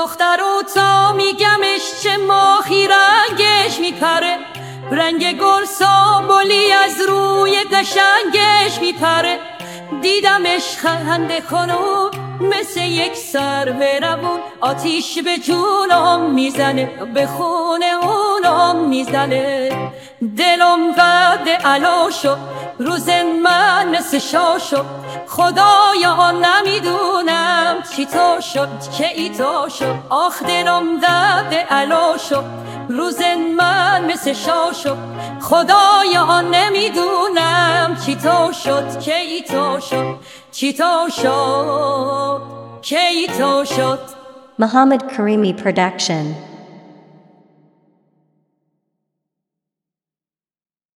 دختر و تا میگمش چه ماهی رنگش میپره، رنگ گل سامبولی از روی قشنگش میپره. دیدمش خنده کنون مثل یک سرو روون، آتیش به جونم میزنه به خون اونم میزنه. دلم قد علا شد روز من مثل شا شد، خدایا نمیدونم چی تو شد که ای تو شد. آخ دلم قد علا شد روز من مثل شا شد، خدایا نمیدونم چی تو شد که ای تو شد، چی تو شد که ای تو شد. Muhammad Karimi Production.